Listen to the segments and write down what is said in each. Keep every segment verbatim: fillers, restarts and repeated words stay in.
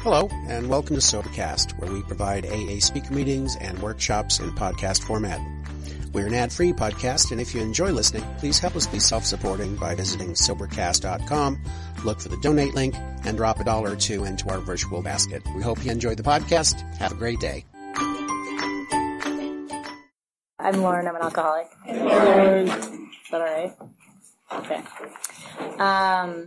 Hello, and welcome to Sobercast, where we provide A A speaker meetings and workshops in podcast format. We're an ad-free podcast, and if you enjoy listening, please help us be self-supporting by visiting Sobercast dot com, look for the donate link, and drop a dollar or two into our virtual basket. We hope you enjoyed the podcast. Have a great day. I'm Lauren. I'm an alcoholic. Is that all right? Okay. Um,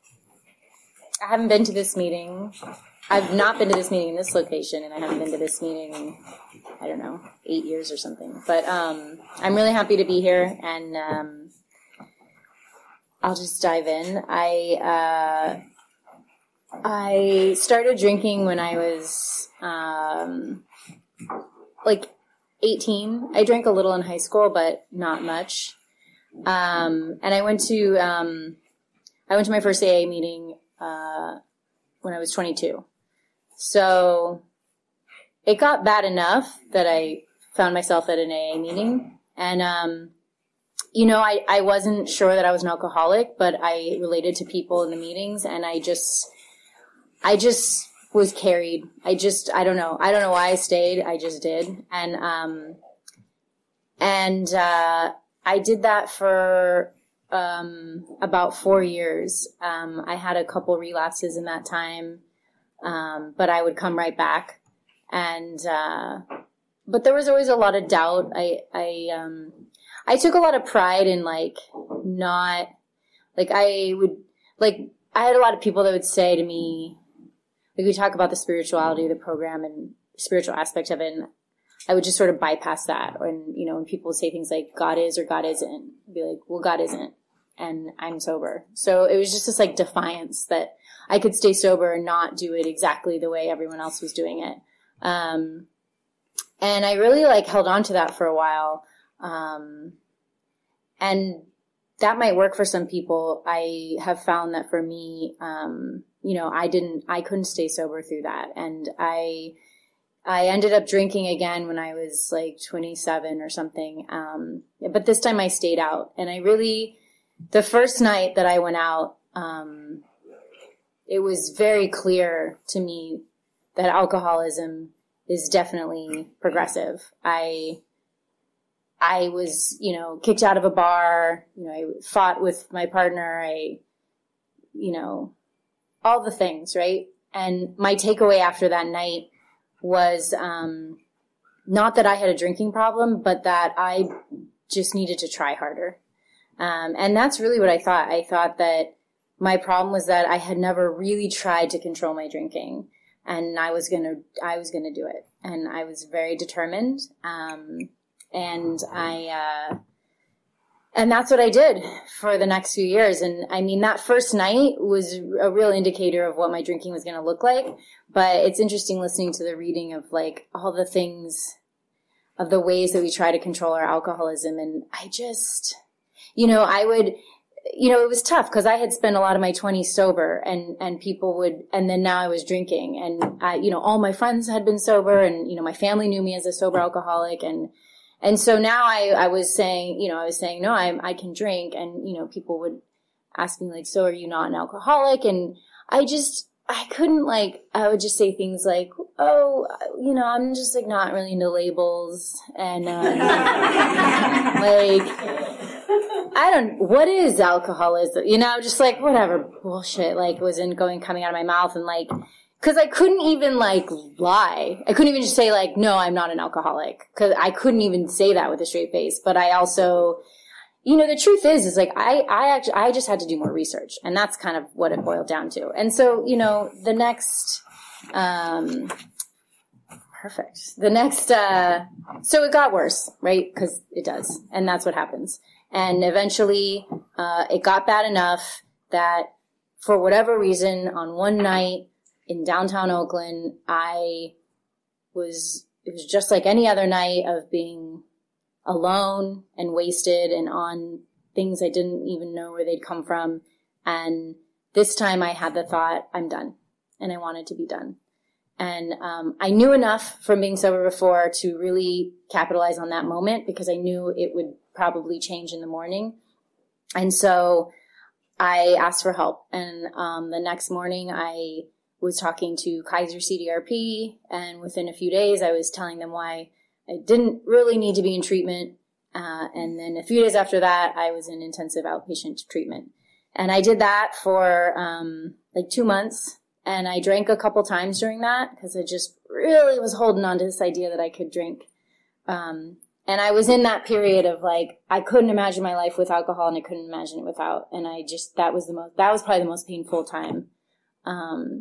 I haven't been to this meeting. I've not been to this meeting in this location, and I haven't been to this meeting in, I don't know, eight years or something. But um, I'm really happy to be here, and um, I'll just dive in. I uh, I started drinking when I was um, like eighteen. I drank a little in high school, but not much. Um, and I went to um, I went to my first A A meeting uh, when I was twenty-two. So it got bad enough that I found myself at an A A meeting. And, um, you know, I, I wasn't sure that I was an alcoholic, but I related to people in the meetings, and I just, I just was carried. I just, I don't know. I don't know why I stayed. I just did. And, um, and, uh, I did that for, um, about four years. Um, I had a couple relapses in that time. Um, but I would come right back. And, uh, but there was always a lot of doubt. I, I, um, I took a lot of pride in like not, like I would, like I had a lot of people that would say to me, like we talk about the spirituality of the program and spiritual aspect of it, and I would just sort of bypass that. And, you know, when people would say things like God is or God isn't, I'd be like, well, God isn't, and I'm sober. So it was just this like defiance that I could stay sober and not do it exactly the way everyone else was doing it. Um, and I really like held on to that for a while. Um, and that might work for some people. I have found that for me, um, you know, I didn't, I couldn't stay sober through that. And I, I ended up drinking again when I was like twenty-seven or something. Um, but this time I stayed out, and I really, the first night that I went out, um, it was very clear to me that alcoholism is definitely progressive. I, I was, you know, kicked out of a bar, you know, I fought with my partner, I, you know, all the things, right? And my takeaway after that night was, um, not that I had a drinking problem, but that I just needed to try harder. Um, and that's really what I thought. I thought that my problem was that I had never really tried to control my drinking, and I was gonna, I was gonna do it. And I was very determined. Um, and I, uh, and that's what I did for the next few years. And I mean, that first night was a real indicator of what my drinking was going to look like. But it's interesting listening to the reading of like all the things, of the ways that we try to control our alcoholism. And I just, you know, I would, you know, it was tough because I had spent a lot of my twenties sober, and, and people would, and then now I was drinking, and I, you know, all my friends had been sober, and, you know, my family knew me as a sober alcoholic. And, and so now I, I was saying, you know, I was saying, no, I'm, I can drink. And, you know, people would ask me like, so are you not an alcoholic? And I just, I couldn't like, I would just say things like, oh, you know, I'm just like not really into labels. And, um, like, I don't, what is alcoholism? You know, just like, whatever bullshit, like, wasn't going, coming out of my mouth. And like, cause I couldn't even like lie. I couldn't even just say like, no, I'm not an alcoholic. Cause I couldn't even say that with a straight face. But I also, you know, the truth is, is like, I, I actually, I just had to do more research. And that's kind of what it boiled down to. And so, you know, the next, um, perfect. The next, uh, so it got worse, right? Cause it does. And that's what happens. And eventually, uh, it got bad enough that for whatever reason, on one night in downtown Oakland, I was, it was just like any other night of being alone and wasted and on things I didn't even know where they'd come from. And this time I had the thought, I'm done. And I wanted to be done. And um, I knew enough from being sober before to really capitalize on that moment, because I knew it would probably change in the morning. And so I asked for help. And um, the next morning I was talking to Kaiser C D R P, and within a few days I was telling them why I didn't really need to be in treatment. Uh, and then a few days after that, I was in intensive outpatient treatment. And I did that for um, like two months. And I drank a couple times during that because I just really was holding on to this idea that I could drink. Um, and I was in that period of like, I couldn't imagine my life with alcohol and I couldn't imagine it without. And I just, that was the most, that was probably the most painful time. Um,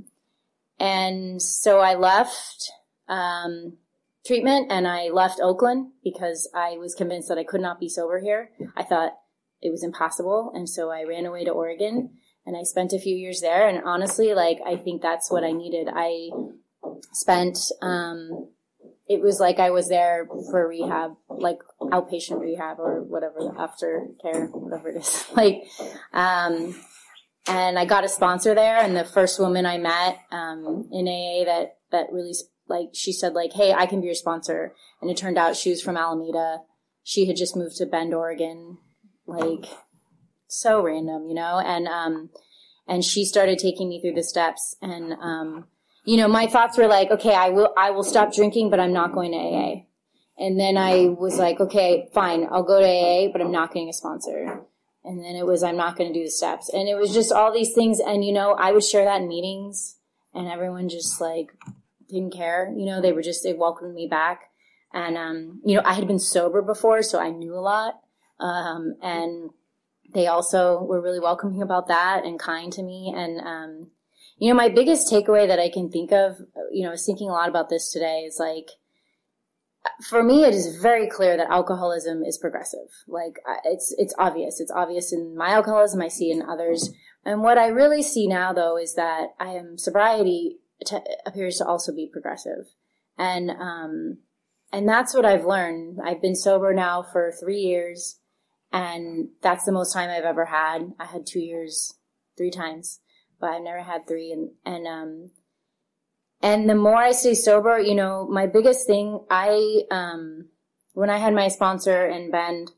and so I left, um, treatment and I left Oakland because I was convinced that I could not be sober here. I thought it was impossible. And so I ran away to Oregon and I spent a few years there. And honestly, like, I think that's what I needed. I spent, um, it was like I was there for rehab, like outpatient rehab or whatever, aftercare, whatever it is. Like, um, and I got a sponsor there. And the first woman I met, um, in A A that, that really, like, she said like, hey, I can be your sponsor. And it turned out she was from Alameda. She had just moved to Bend, Oregon. Like, so random, you know? And, um, and she started taking me through the steps. And, um, you know, my thoughts were like, okay, I will, I will stop drinking, but I'm not going to A A. And then I was like, okay, fine, I'll go to A A, but I'm not getting a sponsor. And then it was, I'm not going to do the steps. And it was just all these things. And, you know, I would share that in meetings and everyone just like didn't care. You know, they were just, they welcomed me back. And, um, you know, I had been sober before, so I knew a lot. Um, and they also were really welcoming about that and kind to me. And, um, you know, my biggest takeaway that I can think of, you know, I was thinking a lot about this today, is like, for me, it is very clear that alcoholism is progressive. Like, it's, it's obvious. It's obvious in my alcoholism. I see it in others. And what I really see now, though, is that I am, sobriety t- appears to also be progressive. And, um, and that's what I've learned. I've been sober now for three years, and that's the most time I've ever had. I had two years, three times. But I've never had three. And, and, um, and the more I stay sober, you know, my biggest thing, I, um, when I had my sponsor in Bend,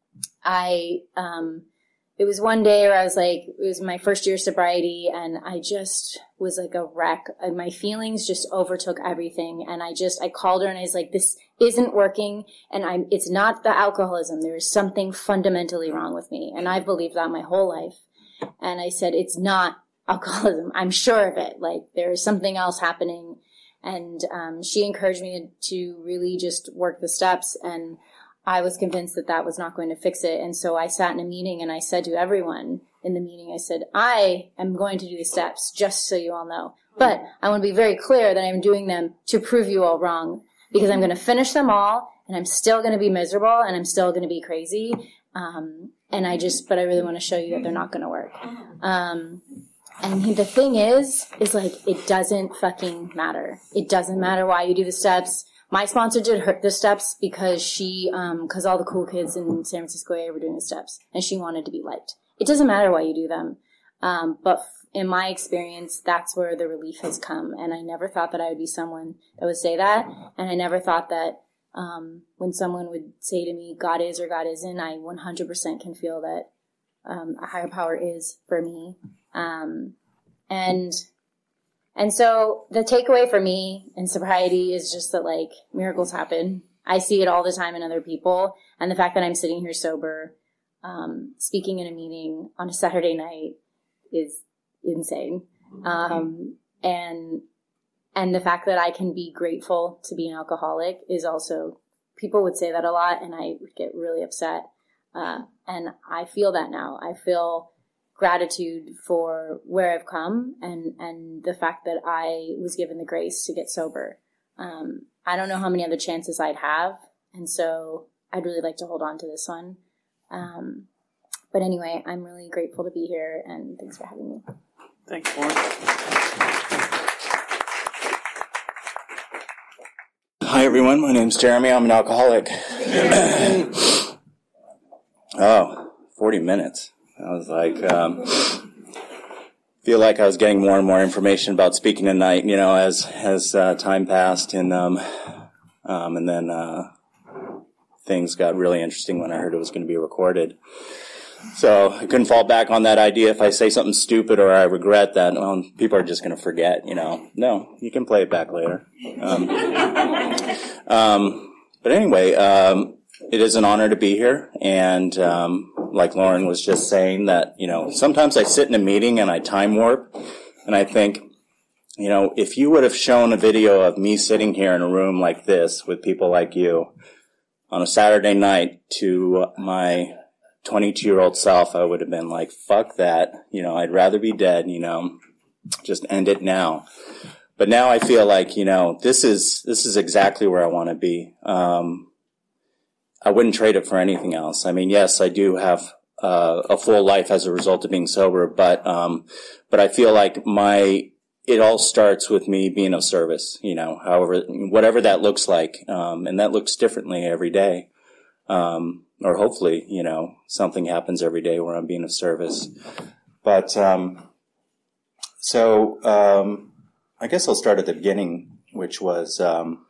I, um, it was one day where I was like, it was my first year of sobriety, and I just was like a wreck. And my feelings just overtook everything. And I just, I called her and I was like, this isn't working. And I'm, it's not the alcoholism. There is something fundamentally wrong with me. And I've believed that my whole life. And I said, it's not alcoholism. I'm sure of it. Like, there is something else happening. And um, she encouraged me to really just work the steps. And I was convinced that that was not going to fix it. And so I sat in a meeting and I said to everyone in the meeting, I said, I am going to do the steps just so you all know. But I want to be very clear that I'm doing them to prove you all wrong, because I'm going to finish them all and I'm still going to be miserable and I'm still going to be crazy. Um, and I just, but I really want to show you that they're not going to work. Um, And the thing is, is like, it doesn't fucking matter. It doesn't matter why you do the steps. My sponsor did her, the steps because she, um, cause all the cool kids in San Francisco area were doing the steps and she wanted to be liked. It doesn't matter why you do them. Um, but in my experience, that's where the relief has come. And I never thought that I would be someone that would say that. And I never thought that, um, when someone would say to me, God is or God isn't, I one hundred percent can feel that, um, a higher power is for me. Um, and, and so the takeaway for me in sobriety is just that, like, miracles happen. I see it all the time in other people. And the fact that I'm sitting here sober, um, speaking in a meeting on a Saturday night is insane. Um, and, and the fact that I can be grateful to be an alcoholic is also, people would say that a lot and I would get really upset. Uh, and I feel that now. I feel gratitude for where I've come and, and the fact that I was given the grace to get sober. Um, I don't know how many other chances I'd have. And so I'd really like to hold on to this one. Um, but anyway, I'm really grateful to be here, and thanks for having me. Thanks, Lauren. Hi, everyone. My name's Jeremy. I'm an alcoholic. Oh, forty minutes. I was like, um, feel like I was getting more and more information about speaking tonight, you know, as, as, uh, time passed, and, um, um, and then, uh, things got really interesting when I heard it was going to be recorded. So I couldn't fall back on that idea. If I say something stupid or I regret that, well, people are just going to forget, you know. No, you can play it back later. Um, um, but anyway, um, it is an honor to be here. And um, like Lauren was just saying that, you know, sometimes I sit in a meeting and I time warp and I think, you know, if you would have shown a video of me sitting here in a room like this with people like you on a Saturday night to my twenty-two-year-old self, I would have been like, fuck that. You know, I'd rather be dead, you know, just end it now. But now I feel like, you know, this is, this is exactly where I want to be. Um, I wouldn't trade it for anything else. I mean, yes, I do have uh, a full life as a result of being sober, but, um, but I feel like my, it all starts with me being of service, you know, however, whatever that looks like. Um, and that looks differently every day. Um, or hopefully, you know, something happens every day where I'm being of service. But, um, so, um, I guess I'll start at the beginning, which was, um,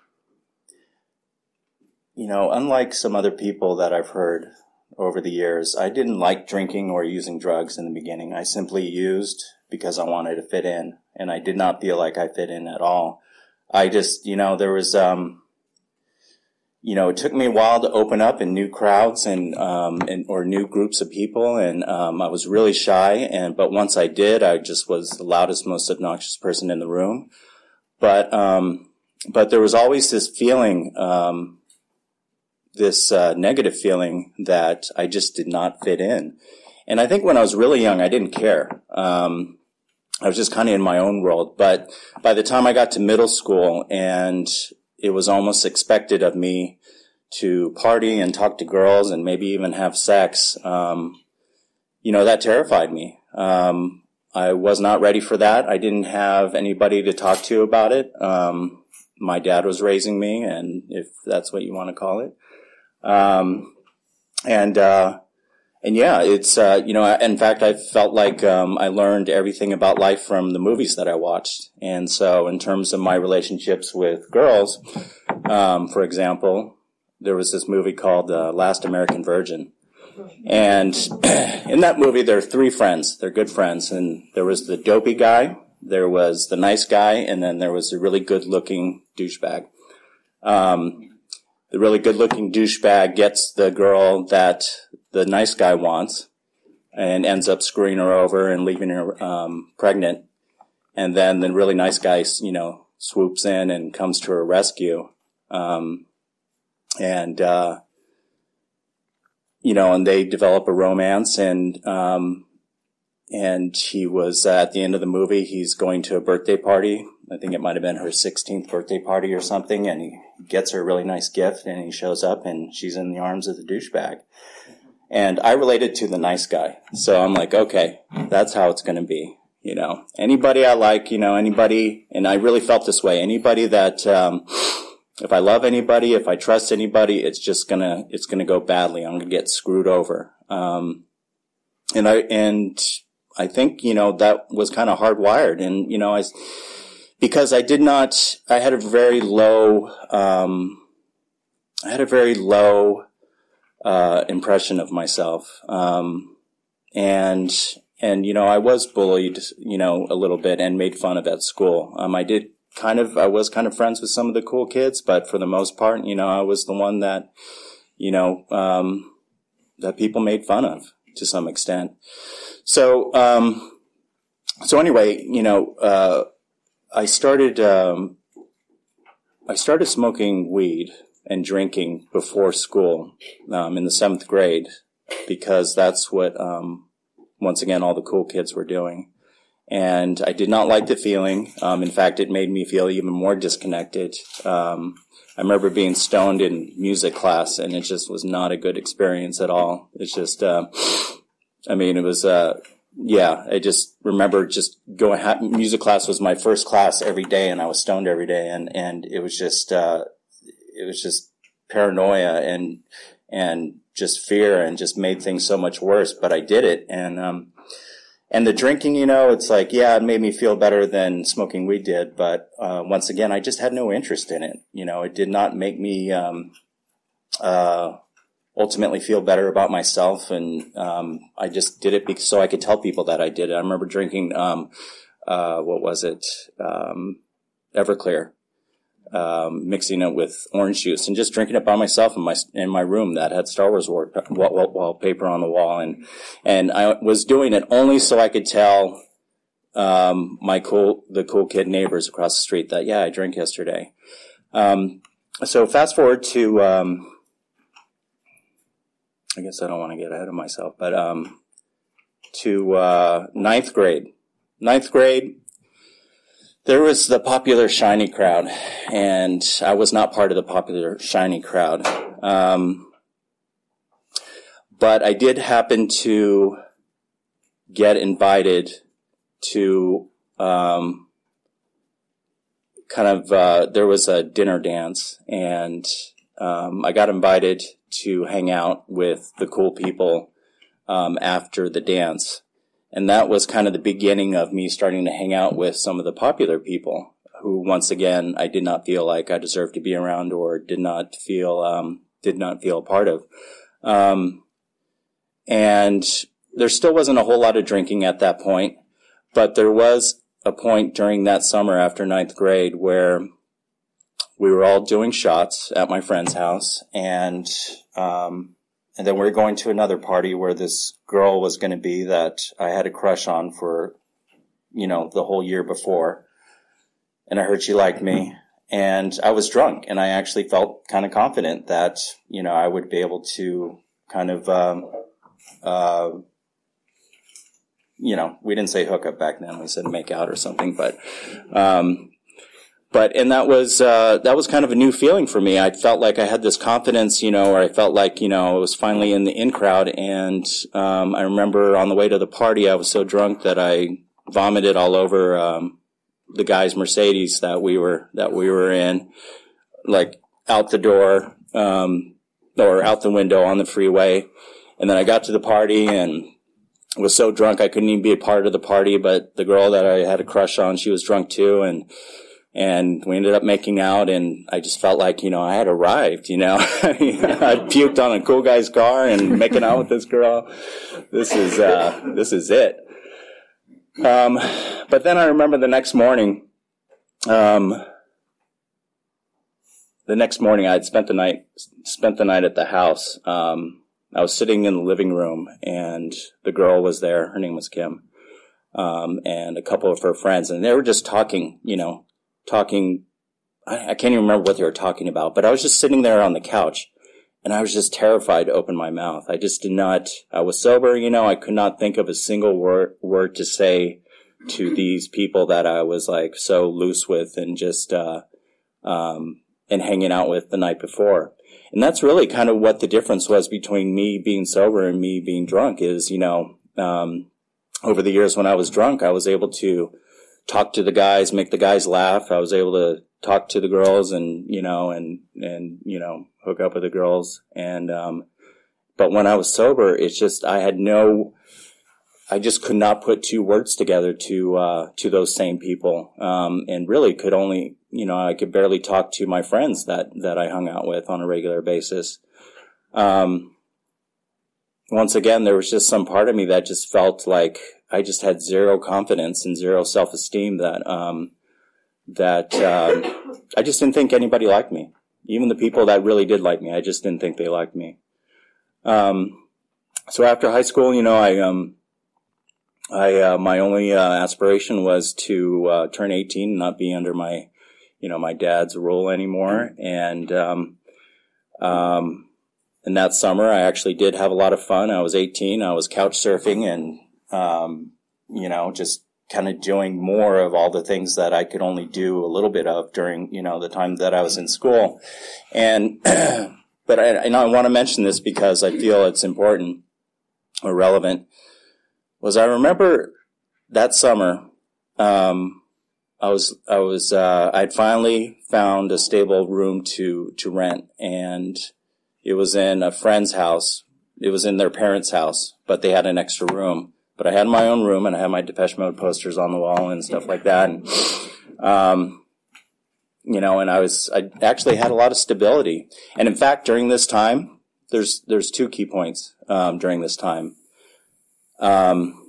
you know, unlike some other people that I've heard over the years, I didn't like drinking or using drugs in the beginning. I simply used because I wanted to fit in, and I did not feel like I fit in at all. I just, you know, there was, um, you know, it took me a while to open up in new crowds and, um, and, or new groups of people. And, um, I was really shy. And, but once I did, I just was the loudest, most obnoxious person in the room. But, um, but there was always this feeling, um, this, uh, negative feeling that I just did not fit in. And I think when I was really young, I didn't care. Um, I was just kind of in my own world. But by the time I got to middle school and it was almost expected of me to party and talk to girls and maybe even have sex. Um, you know, that terrified me. Um, I was not ready for that. I didn't have anybody to talk to about it. Um, my dad was raising me, and if that's what you want to call it. Um, and, uh, and yeah, it's, uh, you know, in fact, I felt like, um, I learned everything about life from the movies that I watched. And so in terms of my relationships with girls, um, for example, there was this movie called, uh, Last American Virgin. And in that movie, there are three friends. They're good friends. And there was the dopey guy, there was the nice guy, and then there was a really good looking douchebag. Um, the really good looking douchebag gets the girl that the nice guy wants and ends up screwing her over and leaving her um, pregnant. And then the really nice guy, you know, swoops in and comes to her rescue. Um, and, uh, you know, and they develop a romance. And, um, and he was uh, at the end of the movie, he's going to a birthday party. I think it might have been her sixteenth birthday party or something. And he gets her a really nice gift, and he shows up and she's in the arms of the douchebag. And I related to the nice guy. So I'm like, okay, that's how it's going to be. You know, anybody I like, you know, anybody, and I really felt this way, anybody that, um, if I love anybody, if I trust anybody, it's just gonna, it's gonna go badly. I'm gonna get screwed over. Um, and I, and I think, you know, that was kind of hardwired. And, you know, I, because I did not, I had a very low, um, I had a very low, uh, impression of myself. Um, and, and, you know, I was bullied, you know, a little bit and made fun of at school. Um, I did kind of, I was kind of friends with some of the cool kids, but for the most part, you know, I was the one that, you know, um, that people made fun of to some extent. So, um, so anyway, you know, uh, I started, um, I started smoking weed and drinking before school, um, in the seventh grade, because that's what, um, once again, all the cool kids were doing. And I did not like the feeling. Um, in fact, it made me feel even more disconnected. Um, I remember being stoned in music class, and it just was not a good experience at all. It's just, uh, I mean, it was, uh, yeah, I just remember just going, ha- music class was my first class every day, and I was stoned every day, and, and it was just, uh, it was just paranoia and, and just fear, and just made things so much worse, but I did it. And, um, and the drinking, you know, it's like, yeah, it made me feel better than smoking weed did, but, uh, once again, I just had no interest in it. You know, it did not make me, um, uh, ultimately feel better about myself. And um, I just did it because, so I could tell people that I did it. I remember drinking, um, uh, what was it, um, Everclear, um, mixing it with orange juice and just drinking it by myself in my in my room that had Star Wars wall, wall, wallpaper on the wall. And and I was doing it only so I could tell um, my cool the cool kid neighbors across the street that, yeah, I drank yesterday. Um, so fast forward to... Um, I guess I don't want to get ahead of myself, but um, to uh, ninth grade. Ninth grade, there was the popular shiny crowd, and I was not part of the popular shiny crowd. Um, but I did happen to get invited to um, kind of, uh, there was a dinner dance, and um, I got invited to hang out with the cool people um, after the dance. And that was kind of the beginning of me starting to hang out with some of the popular people who, once again, I did not feel like I deserved to be around or did not feel um, did not feel a part of. Um, and there still wasn't a whole lot of drinking at that point, but there was a point during that summer after ninth grade where we were all doing shots at my friend's house, and um, and then we were going to another party where this girl was going to be that I had a crush on for, you know, the whole year before. And I heard she liked me, and I was drunk, and I actually felt kind of confident that, you know, I would be able to kind of, um, uh, you know, we didn't say hook up back then, we said make out or something, but, um, But, and that was, uh, that was kind of a new feeling for me. I felt like I had this confidence, you know, or I felt like, you know, I was finally in the in crowd. And, um, I remember on the way to the party, I was so drunk that I vomited all over, um, the guy's Mercedes that we were, that we were in, like out the door, um, or out the window on the freeway. And then I got to the party and was so drunk I couldn't even be a part of the party. But the girl that I had a crush on, she was drunk too. And, And we ended up making out, and I just felt like, you know, I had arrived, you know. I puked on a cool guy's car and making out with this girl. This is, uh, this is it. Um, but then I remember the next morning, um, the next morning I had spent the night, spent the night at the house. Um, I was sitting in the living room, and the girl was there. Her name was Kim, um, and a couple of her friends, and they were just talking, you know, talking, I, I can't even remember what they were talking about, but I was just sitting there on the couch, and I was just terrified to open my mouth. I just did not, I was sober, you know, I could not think of a single word, word to say to these people that I was like so loose with and just, uh, um, and hanging out with the night before. And that's really kind of what the difference was between me being sober and me being drunk is, you know, um, over the years when I was drunk, I was able to talk to the guys, make the guys laugh. I was able to talk to the girls and, you know, and, and, you know, hook up with the girls. And, um, but when I was sober, it's just, I had no, I just could not put two words together to, uh, to those same people. Um, and really could only, you know, I could barely talk to my friends that, that I hung out with on a regular basis. Um, once again, there was just some part of me that just felt like I just had zero confidence and zero self-esteem that, um, that, um, I just didn't think anybody liked me. Even the people that really did like me, I just didn't think they liked me. Um, so after high school, you know, I, um, I, uh, my only, uh, aspiration was to, uh, turn eighteen and not be under my, you know, my dad's rule anymore. And, um, um, and that summer I actually did have a lot of fun. I was eighteen. I was couch surfing and, um, you know, just kind of doing more of all the things that I could only do a little bit of during, you know, the time that I was in school. And, but I, I know I want to mention this because I feel it's important or relevant, was I remember that summer, um, I was, I was, uh, I'd finally found a stable room to, to rent, and it was in a friend's house. It was in their parents' house, but they had an extra room. But I had my own room, and I had my Depeche Mode posters on the wall and stuff like that. And, um, you know, and I was, I actually had a lot of stability. And in fact, during this time, there's there's two key points um, during this time. Um,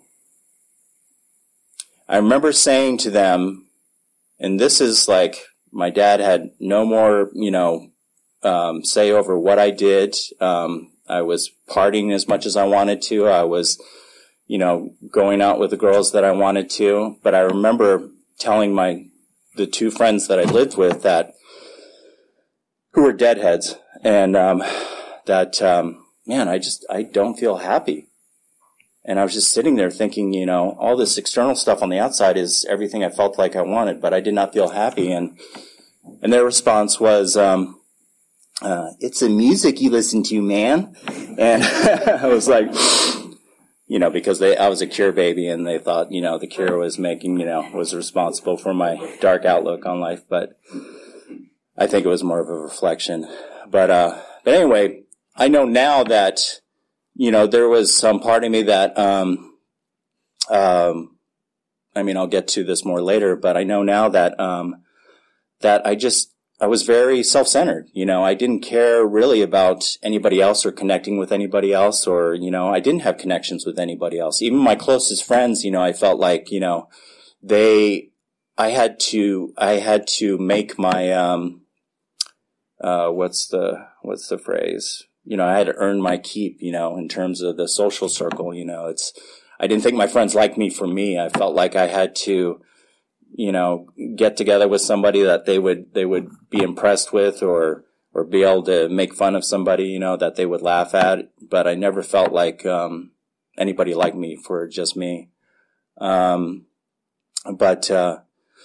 I remember saying to them, and this is like, my dad had no more, you know, um, say over what I did. Um, I was partying as much as I wanted to. I was, you know, going out with the girls that I wanted to. But I remember telling my, the two friends that I lived with that, who were deadheads, and, um, that, um, man, I just, I don't feel happy. And I was just sitting there thinking, you know, all this external stuff on the outside is everything I felt like I wanted, but I did not feel happy. And, and their response was, um, uh, it's the music you listen to, man. And I was like, you know, because they, I was a Cure baby, and they thought, you know, the Cure was making, you know, was responsible for my dark outlook on life. But I think it was more of a reflection. But, uh, but anyway, I know now that, you know, there was some part of me that, um, um, I mean, I'll get to this more later, but I know now that, um, that I just, I was very self-centered. You know, I didn't care really about anybody else or connecting with anybody else, or, you know, I didn't have connections with anybody else. Even my closest friends, you know, I felt like, you know, they, I had to, I had to make my, um, uh, what's the, what's the phrase? You know, I had to earn my keep, you know, in terms of the social circle. You know, it's, I didn't think my friends liked me for me. I felt like I had to, you know, get together with somebody that they would, they would be impressed with, or, or be able to make fun of somebody, you know, that they would laugh at. But I never felt like, um, anybody liked me for just me. Um, but, uh,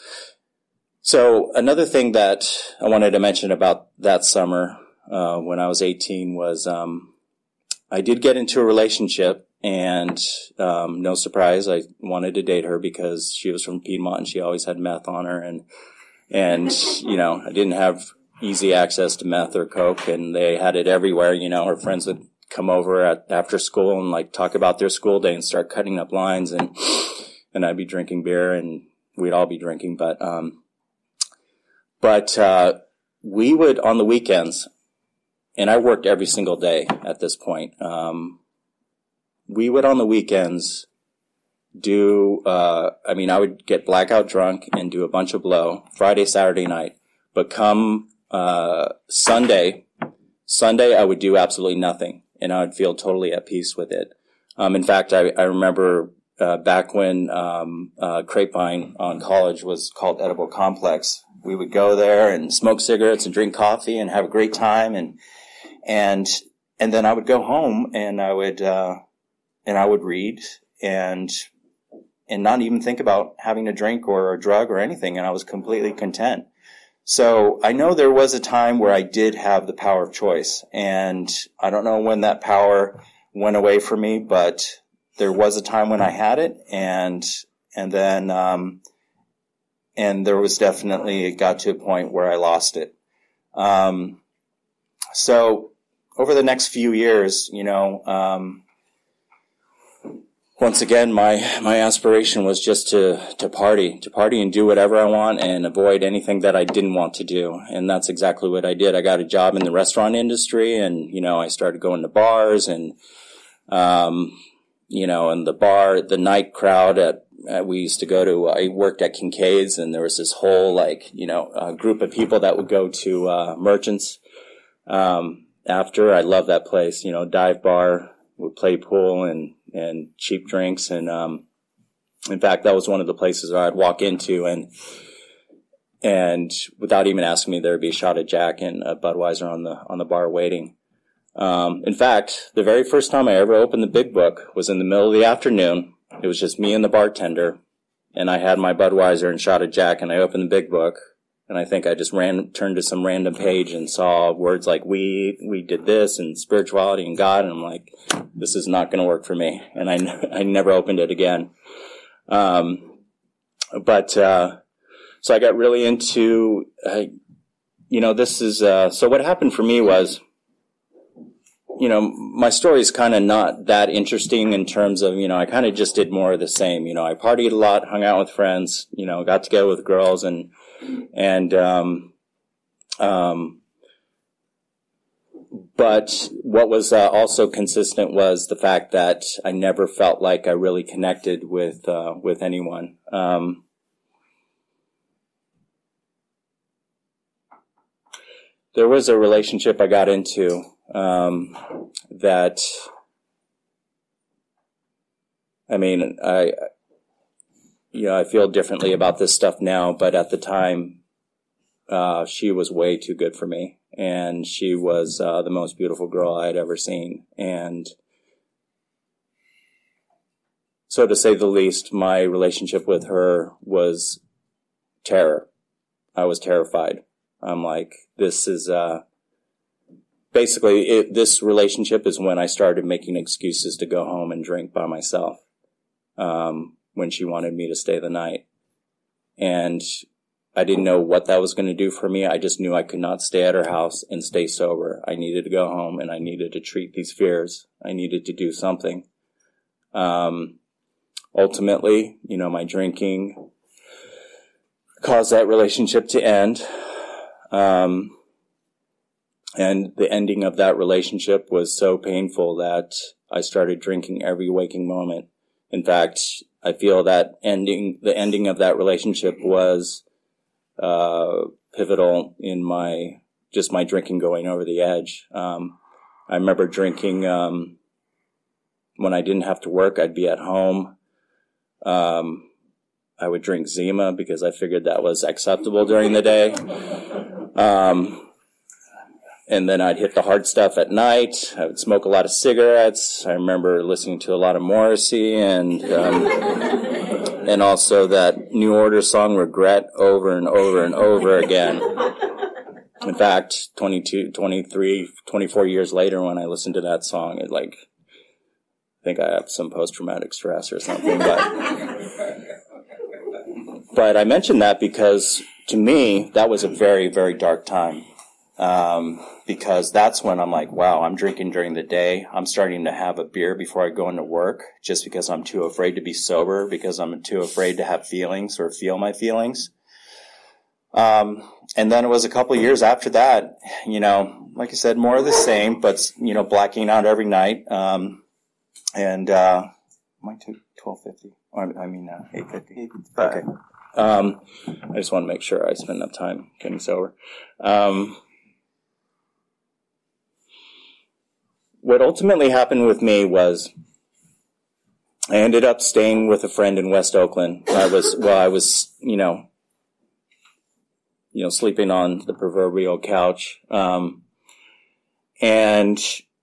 so another thing that I wanted to mention about that summer, Uh, when I was eighteen was, um, I did get into a relationship, and, um, no surprise, I wanted to date her because she was from Piedmont and she always had meth on her, and, and, you know, I didn't have easy access to meth or coke, and they had it everywhere. You know, her friends would come over at, after school and like talk about their school day and start cutting up lines, and, and I'd be drinking beer, and we'd all be drinking, but, um, but, uh, we would, on the weekends, and I worked every single day at this point. Um, we would on the weekends do, uh, I mean, I would get blackout drunk and do a bunch of blow Friday, Saturday night. But come, uh, Sunday, Sunday I would do absolutely nothing, and I would feel totally at peace with it. Um, in fact, I, I remember, uh, back when, um, uh, Grapevine on College was called Edible Complex, we would go there and smoke cigarettes and drink coffee and have a great time, and, And, and then I would go home and I would, uh, and I would read and, and not even think about having a drink or a drug or anything. And I was completely content. So I know there was a time where I did have the power of choice, and I don't know when that power went away from me, but there was a time when I had it, and, and then, um, and there was definitely, it got to a point where I lost it. Um, so, over the next few years, you know, um, once again, my, my aspiration was just to, to party, to party and do whatever I want and avoid anything that I didn't want to do. And that's exactly what I did. I got a job in the restaurant industry, and, you know, I started going to bars, and, um, you know, and the bar, the night crowd at, uh, we used to go to, I worked at Kincaid's, and there was this whole, like, you know, uh, group of people that would go to, uh, Merchants, um, after. I love that place, you know, dive bar, would play pool and, and cheap drinks. And, um, in fact, that was one of the places where I'd walk into, and, and without even asking me, there'd be a shot of Jack and a Budweiser on the, on the bar waiting. Um, in fact, the very first time I ever opened the Big Book was in the middle of the afternoon. It was just me and the bartender, and I had my Budweiser and shot of Jack, and I opened the Big Book. And I think I just ran, turned to some random page and saw words like we, we did this, and spirituality and God. And I'm like, this is not going to work for me. And I, I never opened it again. Um, but, uh, so I got really into, uh, you know, this is, uh, so what happened for me was, you know, my story is kind of not that interesting in terms of, you know, I kind of just did more of the same. You know, I partied a lot, hung out with friends, you know, got together with girls, and, and, um, um, but what was uh, also consistent was the fact that I never felt like I really connected with uh, with anyone. Um, there was a relationship I got into um, that, I mean, I, you know, I feel differently about this stuff now, but at the time, uh, she was way too good for me. And she was uh, the most beautiful girl I had ever seen. And so to say the least, my relationship with her was terror. I was terrified. I'm like, this is, uh, basically, it, this relationship is when I started making excuses to go home and drink by myself, um, when she wanted me to stay the night. And I didn't know what that was going to do for me. I just knew I could not stay at her house and stay sober. I needed to go home and I needed to treat these fears. I needed to do something. Um, ultimately, you know, my drinking caused that relationship to end. Um, and the ending of that relationship was so painful that I started drinking every waking moment. In fact, I feel that ending, the ending of that relationship was uh, pivotal in my, just my drinking going over the edge. Um, I remember drinking, um, when I didn't have to work, I'd be at home. Um, I would drink Zima because I figured that was acceptable during the day. Um, and then I'd hit the hard stuff at night. I would smoke a lot of cigarettes. I remember listening to a lot of Morrissey and, um, and also that New Order song Regret over and over and over again. In fact, twenty-two, twenty-three, twenty-four years later when I listened to that song, it like, I think I have some post-traumatic stress or something, but, but I mentioned that because to me, that was a very, very dark time. Um, because that's when I'm like, wow, I'm drinking during the day. I'm starting to have a beer before I go into work just because I'm too afraid to be sober, because I'm too afraid to have feelings or feel my feelings. Um, and then it was a couple of years after that, you know, like I said, more of the same, but, you know, blacking out every night. Um, and, uh, am I twelve fifty? I mean, uh, eight fifty. Okay. Um, I just want to make sure I spend enough time getting sober. Um, What ultimately happened with me was I ended up staying with a friend in West Oakland. I was, well, I was, you know, you know, sleeping on the proverbial couch. Um, and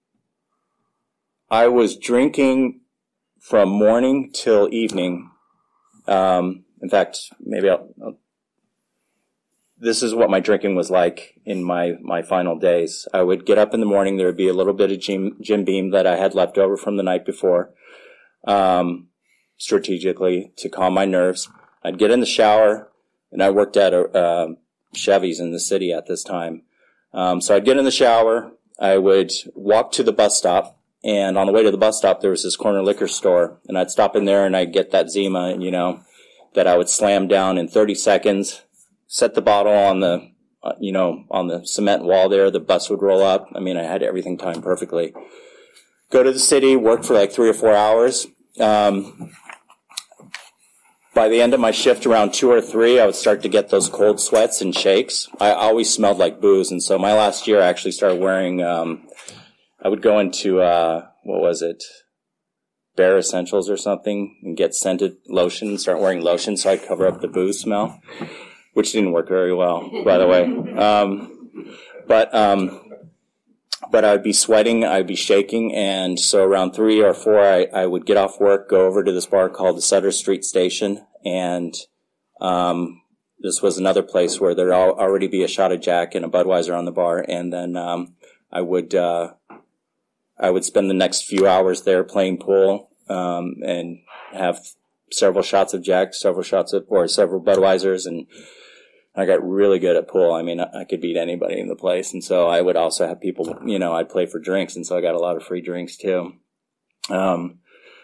I was drinking from morning till evening. Um, in fact, maybe I'll, I'll this is what my drinking was like in my, my final days. I would get up in the morning. There would be a little bit of Jim, Jim Beam that I had left over from the night before, um, strategically to calm my nerves. I'd get in the shower, and I worked at a, uh, Chevy's in the city at this time. Um, so I'd get in the shower. I would walk to the bus stop, and on the way to the bus stop, there was this corner liquor store, and I'd stop in there and I'd get that Zima, you know, that I would slam down in thirty seconds. Set the bottle on the, uh, you know, on the cement wall there. The bus would roll up. I mean, I had everything timed perfectly. Go to the city, work for like three or four hours. Um, by the end of my shift, around two or three, I would start to get those cold sweats and shakes. I always smelled like booze, and so my last year, I actually started wearing. Um, I would go into uh, what was it, Bare Essentials or something, and get scented lotion and start wearing lotion so I'd cover up the booze smell. Which didn't work very well, by the way. Um, but, um, but I would be sweating, I'd be shaking, and so around three or four, I, I would get off work, go over to this bar called the Sutter Street Station, and, um, this was another place where there'd already be a shot of Jack and a Budweiser on the bar, and then, um, I would, uh, I would spend the next few hours there playing pool, um, and have several shots of Jack, several shots of, or several Budweisers, and I got really good at pool. I mean, I could beat anybody in the place. And so I would also have people, you know, I'd play for drinks. And so I got a lot of free drinks too. Um,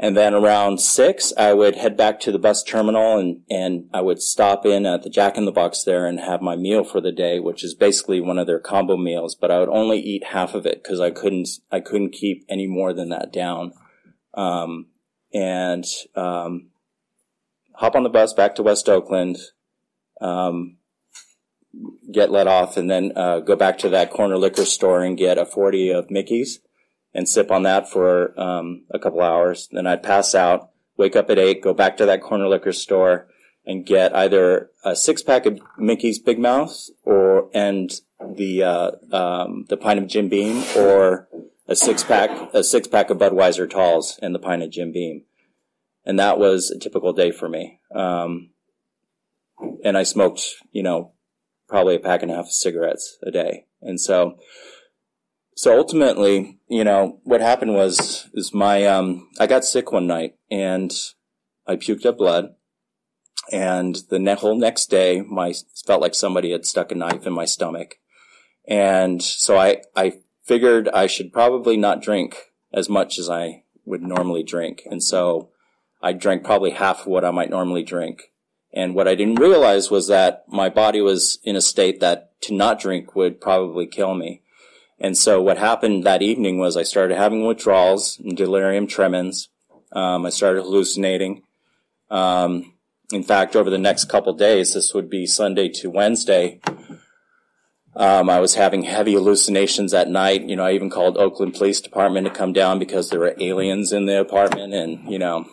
And then around six, I would head back to the bus terminal, and, and I would stop in at the Jack in the Box there and have my meal for the day, which is basically one of their combo meals. But I would only eat half of it because I couldn't I couldn't keep any more than that down. Um, and um, hop on the bus back to West Oakland, um, get let off, and then uh, go back to that corner liquor store and get a forty of Mickey's and sip on that for um, a couple hours. Then I'd pass out, wake up at eight, go back to that corner liquor store and get either a six-pack of Mickey's Big Mouth or and the uh, um, the pint of Jim Beam, or a six-pack a six-pack of Budweiser Talls and the pint of Jim Beam. And that was a typical day for me. Um, and I smoked, you know, probably a pack and a half of cigarettes a day. And so... So ultimately, you know, what happened was, is my, um, I got sick one night and I puked up blood, and the ne- whole next day, my, felt like somebody had stuck a knife in my stomach. And so I, I figured I should probably not drink as much as I would normally drink. And so I drank probably half of what I might normally drink. And what I didn't realize was that my body was in a state that to not drink would probably kill me. And so what happened that evening was I started having withdrawals and delirium tremens. Um, I started hallucinating. Um, in fact, over the next couple days, this would be Sunday to Wednesday, um, I was having heavy hallucinations at night. You know, I even called Oakland Police Department to come down because there were aliens in the apartment. And, you know,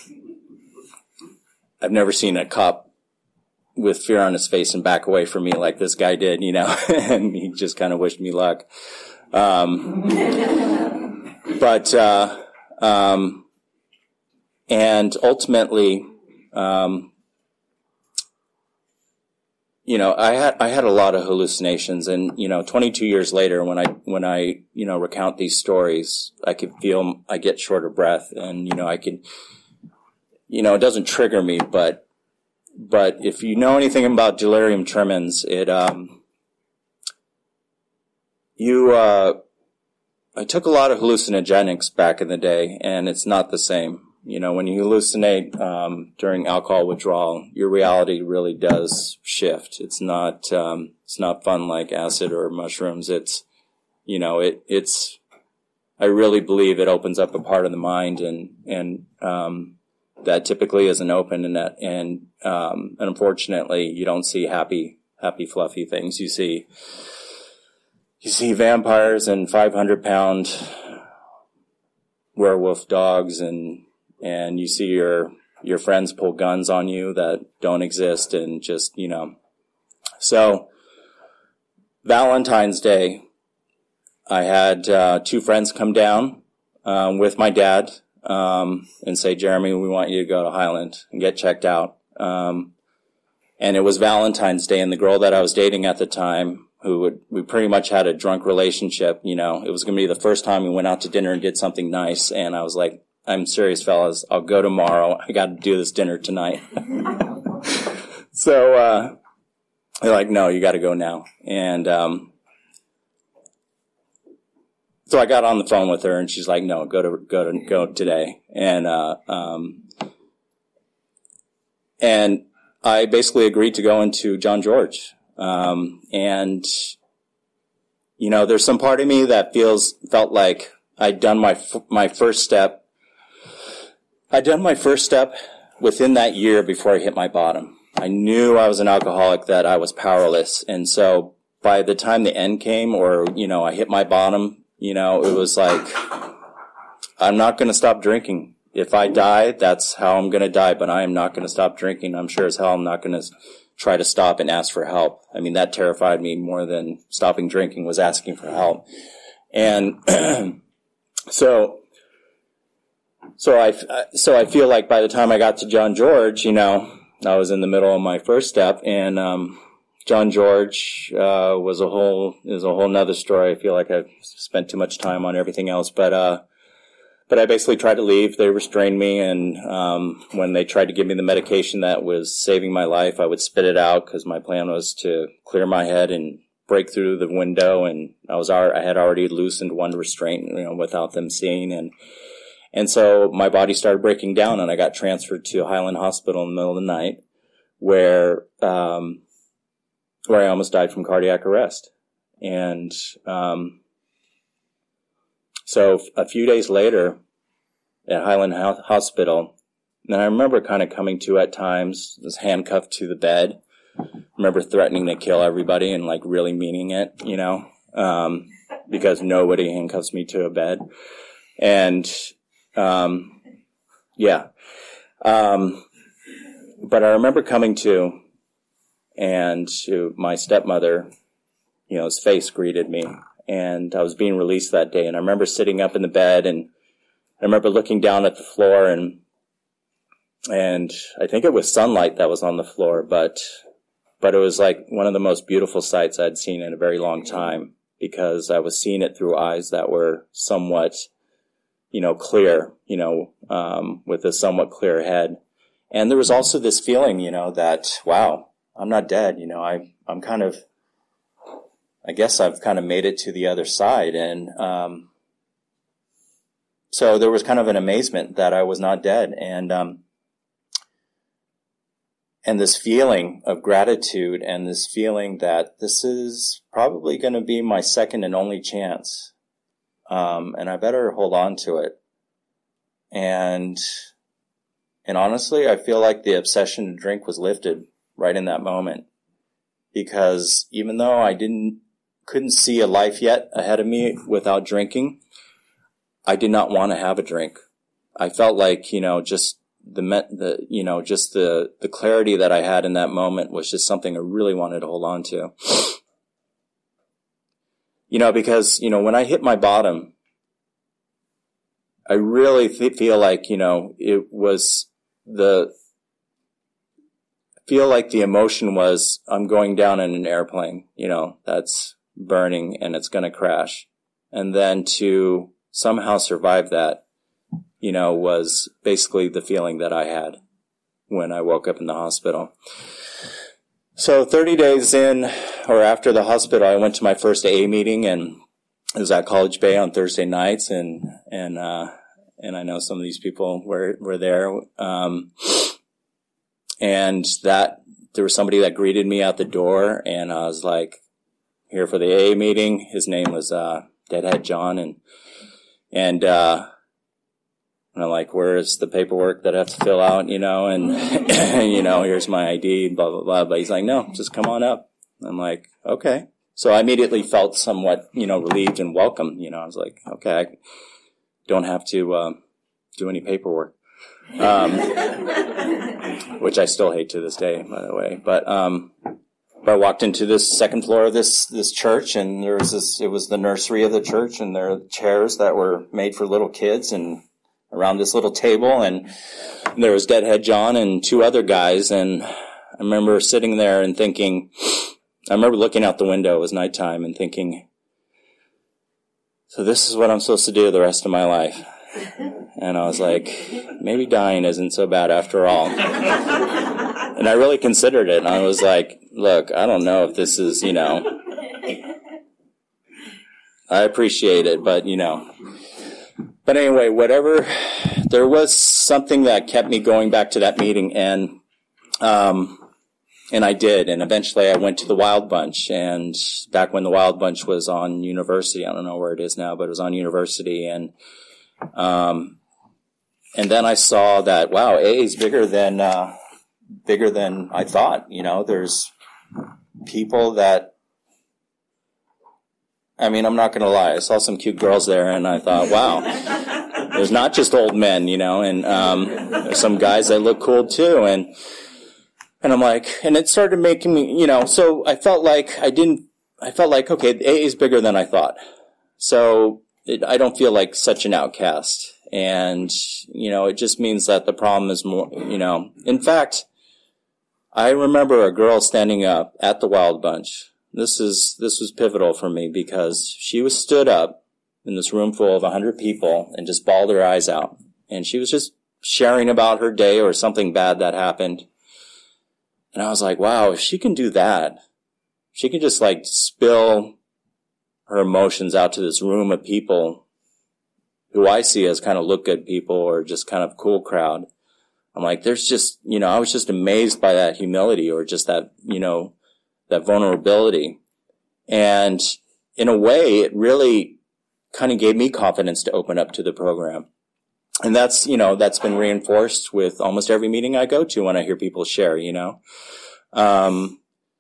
I've never seen a cop with fear on his face and back away from me like this guy did, you know, and he just kind of wished me luck. Um, but, uh, um, and ultimately, um, you know, I had, I had a lot of hallucinations, and, you know, twenty-two years later, when I, when I, you know, recount these stories, I could feel, I get short of breath, and, you know, I could, you know, it doesn't trigger me, but, But if you know anything about delirium tremens, it, um, you, uh, I took a lot of hallucinogenics back in the day, and it's not the same. You know, when you hallucinate, um, during alcohol withdrawal, your reality really does shift. It's not, um, it's not fun like acid or mushrooms. It's, you know, it, it's, I really believe it opens up a part of the mind, and, and, um, that typically isn't open, and that, and, um, and unfortunately, you don't see happy, happy, fluffy things. You see, you see vampires and five hundred pound werewolf dogs, and, and you see your, your friends pull guns on you that don't exist, and just, you know. So, Valentine's Day, I had, uh, two friends come down, um, with my dad. Um, and say, Jeremy, we want you to go to Highland and get checked out. Um, and it was Valentine's Day, and the girl that I was dating at the time, who would, we pretty much had a drunk relationship, you know, it was going to be the first time we went out to dinner and did something nice. And I was like, I'm serious, fellas. I'll go tomorrow. I got to do this dinner tonight. so, uh, they're like, no, you got to go now. And, um, So I got on the phone with her, and she's like, no, go to, go to, go today. And, uh, um, and I basically agreed to go into John George. Um, and, you know, there's some part of me that feels, felt like I'd done my, my first step. I'd done my first step within that year before I hit my bottom. I knew I was an alcoholic, that I was powerless. And so by the time the end came, or, you know, I hit my bottom, you know, it was like, I'm not going to stop drinking. If I die, that's how I'm going to die, but I am not going to stop drinking. I'm sure as hell I'm not going to try to stop and ask for help. I mean, that terrified me more than stopping drinking, was asking for help. And so, so I, so I feel like by the time I got to John George, you know, I was in the middle of my first step, and, um, John George, uh, was a whole, is a whole nother story. I feel like I've spent too much time on everything else, but, uh, but I basically tried to leave. They restrained me, and, um, when they tried to give me the medication that was saving my life, I would spit it out, because my plan was to clear my head and break through the window, and I was, I had already loosened one restraint, you know, without them seeing, and, And so my body started breaking down, and I got transferred to Highland Hospital in the middle of the night, where um, where I almost died from cardiac arrest. And um, so a few days later at Highland Ho- Hospital, and I remember kind of coming to at times, was handcuffed to the bed. I remember threatening to kill everybody and like really meaning it, you know, um, because nobody handcuffs me to a bed. And um, yeah. Um, but I remember coming to, and to my stepmother, you know, his face greeted me, and I was being released that day. And I remember sitting up in the bed, and I remember looking down at the floor, and and I think it was sunlight that was on the floor, but but it was like one of the most beautiful sights I'd seen in a very long time, because I was seeing it through eyes that were somewhat, you know, clear, you know, um, with a somewhat clear head. And there was also this feeling, you know, that, wow, I'm not dead. You know, I, I'm kind of, I guess I've kind of made it to the other side. And, um, so there was kind of an amazement that I was not dead. And, um, and this feeling of gratitude, and this feeling that this is probably going to be my second and only chance. Um, and I better hold on to it. And, and honestly, I feel like the obsession to drink was lifted right in that moment, because even though I didn't, couldn't see a life yet ahead of me without drinking, I did not want to have a drink. I felt like, you know, just the, the, you know, just the, the clarity that I had in that moment was just something I really wanted to hold on to. You know, because, you know, when I hit my bottom, I really th- feel like, you know, it was the, feel like the emotion was, I'm going down in an airplane, you know, that's burning and it's going to crash. And then to somehow survive that, you know, was basically the feeling that I had when I woke up in the hospital. So thirty days in, or after the hospital, I went to my first A A meeting, and it was at College Bay on Thursday nights, and, and, uh, and I know some of these people were, were there. Um, and that, there was somebody that greeted me out the door, and I was like, here for the A A meeting. His name was, uh, Deadhead John, and, and, uh, and I'm like, where's the paperwork that I have to fill out, you know, and, you know, here's my I D, blah, blah, blah. But he's like, no, just come on up. I'm like, okay. So I immediately felt somewhat, you know, relieved and welcome. You know, I was like, okay, I don't have to uh, do any paperwork, um, which I still hate to this day, by the way. But, um, but I walked into this second floor of this, this church, and there was this, it was the nursery of the church, and there were chairs that were made for little kids, and around this little table, and there was Deadhead John and two other guys, and I remember sitting there and thinking, I remember looking out the window, it was nighttime, and thinking, so this is what I'm supposed to do the rest of my life. And I was like, maybe dying isn't so bad after all. And I really considered it, and I was like, look, I don't know if this is, you know, I appreciate it, but, you know. But anyway, whatever, there was something that kept me going back to that meeting, and um, and I did. And eventually I went to the Wild Bunch, and back when the Wild Bunch was on University, I don't know where it is now, but it was on University, and um, and then I saw that, wow, A A is bigger than, uh, bigger than I thought. You know, there's people that, I mean, I'm not going to lie. I saw some cute girls there, and I thought, wow, there's not just old men, you know, and um, there's some guys that look cool too. And and I'm like, and it started making me, you know, so I felt like I didn't, I felt like, okay, A A is bigger than I thought. So it, I don't feel like such an outcast. And, you know, it just means that the problem is more, you know, in fact, I remember a girl standing up at the Wild Bunch. This is, this was pivotal for me, because she was stood up in this room full of a hundred people and just bawled her eyes out. And she was just sharing about her day or something bad that happened. And I was like, wow, if she can do that, she can just like spill her emotions out to this room of people who I see as kind of look good people or just kind of cool crowd. I'm like, there's just, you know, I was just amazed by that humility or just that, you know, that vulnerability. And in a way, it really kind of gave me confidence to open up to the program. And that's, you know, that's been reinforced with almost every meeting I go to when I hear people share, you know. Um,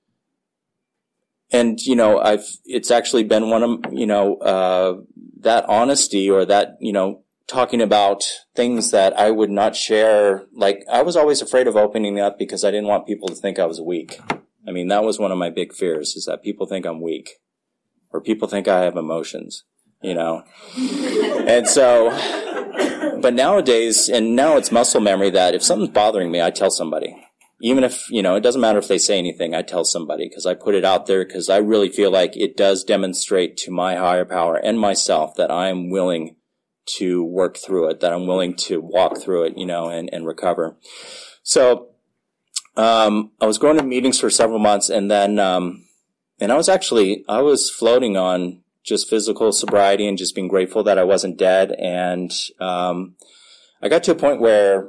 and, you know, I've, it's actually been one of, you know, uh, that honesty or that, you know, talking about things that I would not share. Like, I was always afraid of opening up because I didn't want people to think I was weak. I mean, that was one of my big fears, is that people think I'm weak or people think I have emotions, you know. And so, but nowadays, and now it's muscle memory that if something's bothering me, I tell somebody. Even if, you know, it doesn't matter if they say anything, I tell somebody because I put it out there because I really feel like it does demonstrate to my higher power and myself that I am willing to work through it, that I'm willing to walk through it, you know, and, and recover. So, um, I was going to meetings for several months and then, um, and I was actually, I was floating on just physical sobriety and just being grateful that I wasn't dead. And, um, I got to a point where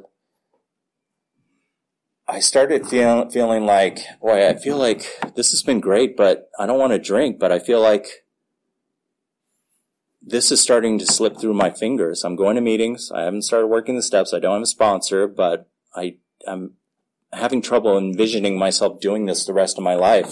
I started feel, feeling like, boy, I feel like this has been great, but I don't want to drink, but I feel like this is starting to slip through my fingers. I'm going to meetings. I haven't started working the steps. I don't have a sponsor, but I, I'm having trouble envisioning myself doing this the rest of my life.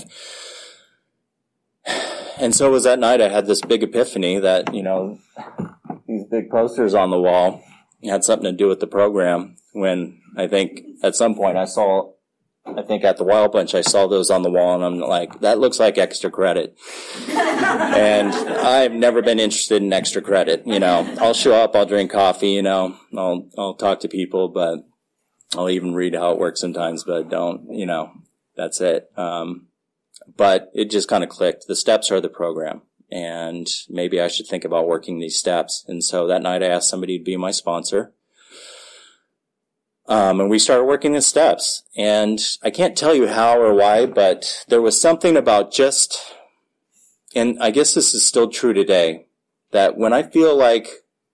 And so it was that night I had this big epiphany that, you know, these big posters on the wall had something to do with the program when I think at some point I saw, I think at the Wild Bunch, I saw those on the wall and I'm like, that looks like extra credit. And I've never been interested in extra credit. You know, I'll show up, I'll drink coffee, you know, I'll, I'll talk to people, but I'll even read how it works sometimes, but I don't, you know, that's it. Um, but it just kind of clicked. The steps are the program and maybe I should think about working these steps. And so that night I asked somebody to be my sponsor. Um, and we started working the steps, and I can't tell you how or why, but there was something about just, and I guess this is still true today, that when I feel like,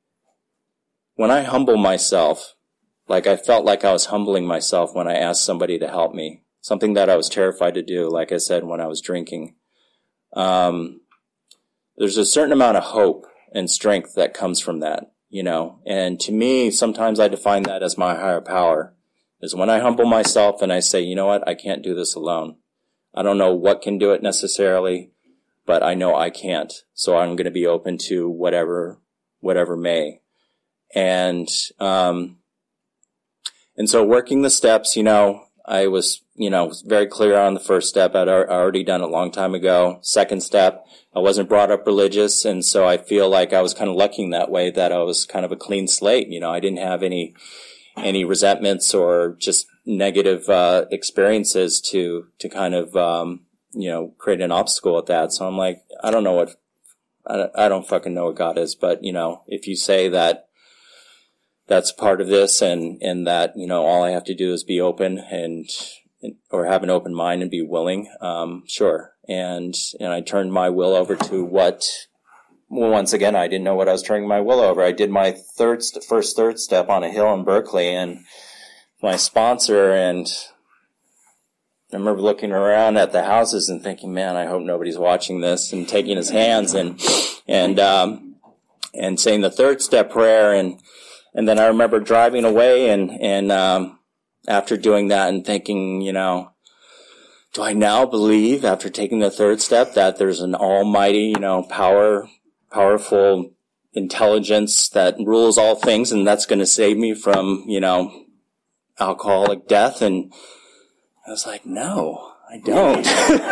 when I humble myself, like I felt like I was humbling myself when I asked somebody to help me, something that I was terrified to do, like I said, when I was drinking. Um, there's a certain amount of hope and strength that comes from that. You know, and to me, sometimes I define that as my higher power, is when I humble myself and I say, you know what, I can't do this alone. I don't know what can do it necessarily, but I know I can't. So I'm going to be open to whatever, whatever may. And, um, and so working the steps, you know, I was, you know, very clear on the first step. I'd already done it a long time ago. Second step, I wasn't brought up religious, and so I feel like I was kind of lucky in that way that I was kind of a clean slate. You know, I didn't have any any resentments or just negative uh, experiences to to kind of um, you know create an obstacle at that. So I'm like, I don't know what I, I don't fucking know what God is, but you know, if you say that that's part of this, and and that you know all I have to do is be open and or have an open mind and be willing, um, sure. And, and I turned my will over to what, well, once again, I didn't know what I was turning my will over. I did my third, st- first third step on a hill in Berkeley and my sponsor, and I remember looking around at the houses and thinking, man, I hope nobody's watching this, and taking his hands and, and, um, and saying the third step prayer. And, and then I remember driving away and, and, um, after doing that and thinking, you know, do I now believe after taking the third step that there's an almighty, you know, power, powerful intelligence that rules all things and that's going to save me from, you know, alcoholic death? And I was like, no, I don't.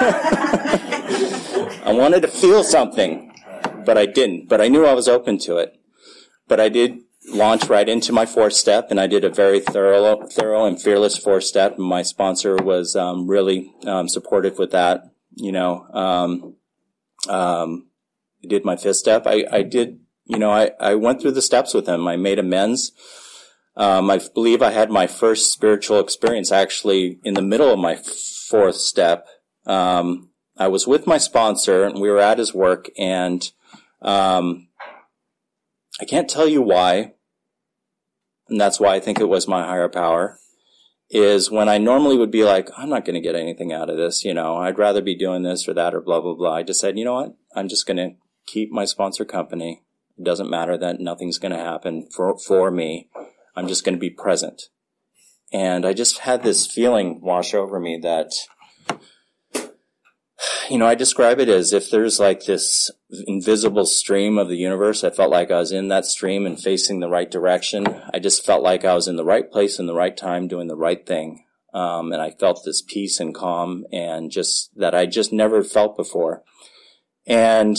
I wanted to feel something, but I didn't. But I knew I was open to it. But I did launch right into my fourth step, and I did a very thorough, thorough and fearless fourth step. And my sponsor was um, really um, supportive with that. You know, um, um, I did my fifth step. I, I did, you know, I, I went through the steps with him. I made amends. Um, I believe I had my first spiritual experience actually in the middle of my fourth step. Um, I was with my sponsor, and we were at his work, and um, I can't tell you why, and that's why I think it was my higher power, is when I normally would be like, I'm not going to get anything out of this, you know, I'd rather be doing this or that or blah, blah, blah. I just said, you know what, I'm just going to keep my sponsor company. It doesn't matter that nothing's going to happen for, for me. I'm just going to be present. And I just had this feeling wash over me that, you know, I describe it as if there's like this invisible stream of the universe. I felt like I was in that stream and facing the right direction. I just felt like I was in the right place in the right time doing the right thing. Um, and I felt this peace and calm and just that I just never felt before. And,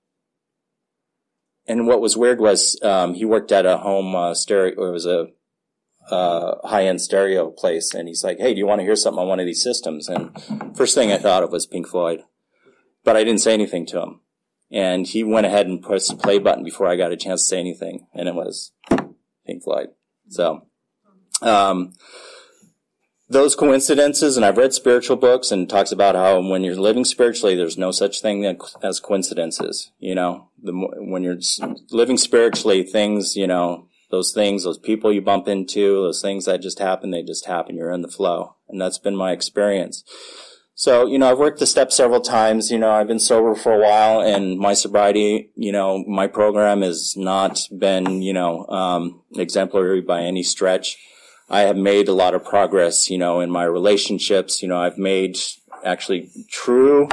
and what was weird was, um, he worked at a home, uh, stereo, or it was a, uh, high-end stereo place. And he's like, hey, do you want to hear something on one of these systems? And first thing I thought of was Pink Floyd. But I didn't say anything to him. And he went ahead and pressed the play button before I got a chance to say anything. And it was Pink Floyd. So, um, those coincidences, and I've read spiritual books and it talks about how when you're living spiritually, there's no such thing as coincidences. You know, the when you're living spiritually, things, you know, those things, those people you bump into, those things that just happen, they just happen. You're in the flow. And that's been my experience. So, you know, I've worked the steps several times. You know, I've been sober for a while, and my sobriety, you know, my program has not been, you know, um, exemplary by any stretch. I have made a lot of progress, you know, in my relationships. You know, I've made actually true,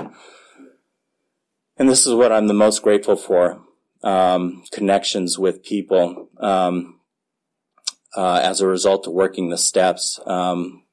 and this is what I'm the most grateful for, um, connections with people, um, uh, as a result of working the steps. Um,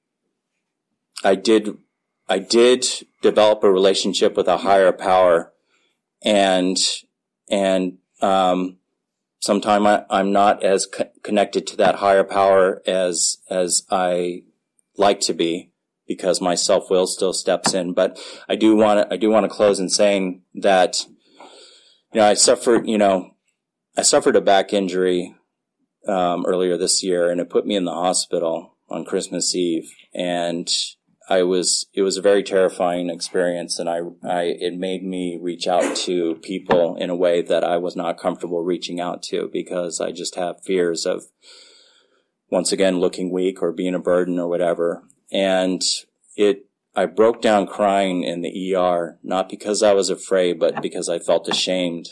I did I did develop a relationship with a higher power, and and um, sometimes I, I'm not as co- connected to that higher power as as I like to be, because my self-will still steps in. But I do want to I do want to close in saying that, you know, I suffered you know I suffered a back injury um, earlier this year, and it put me in the hospital on Christmas Eve, and I was, it was a very terrifying experience, and I, I, it made me reach out to people in a way that I was not comfortable reaching out to, because I just have fears of, once again, looking weak or being a burden or whatever. And it, I broke down crying in the E R, not because I was afraid, but because I felt ashamed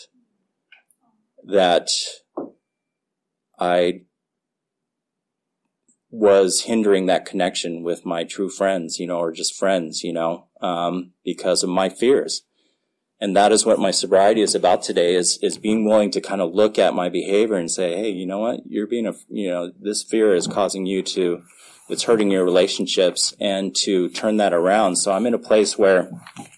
that I was hindering that connection with my true friends, you know, or just friends, you know, um, because of my fears. And that is what my sobriety is about today, is, is being willing to kind of look at my behavior and say, hey, you know what, you're being a, you know, this fear is causing you to, it's hurting your relationships, and to turn that around. So I'm in a place where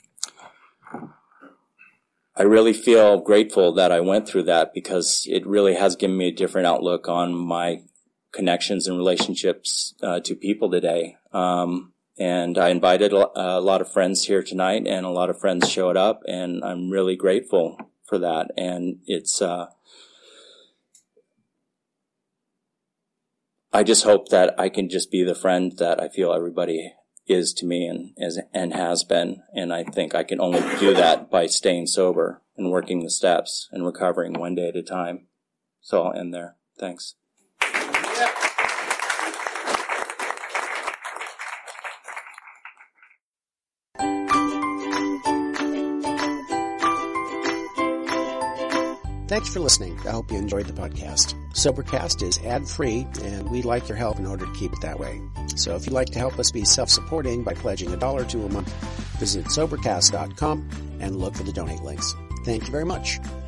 I really feel grateful that I went through that, because it really has given me a different outlook on my connections and relationships uh, to people today. Um, and I invited a, a lot of friends here tonight, and a lot of friends showed up, and I'm really grateful for that. And it's, uh, I just hope that I can just be the friend that I feel everybody is to me, and is, and has been. And I think I can only do that by staying sober and working the steps and recovering one day at a time. So I'll end there. Thanks. Thanks for listening. I hope you enjoyed the podcast. Sobercast is ad-free, and we'd like your help in order to keep it that way. So if you'd like to help us be self-supporting by pledging a dollar to a month, visit Sobercast dot com and look for the donate links. Thank you very much.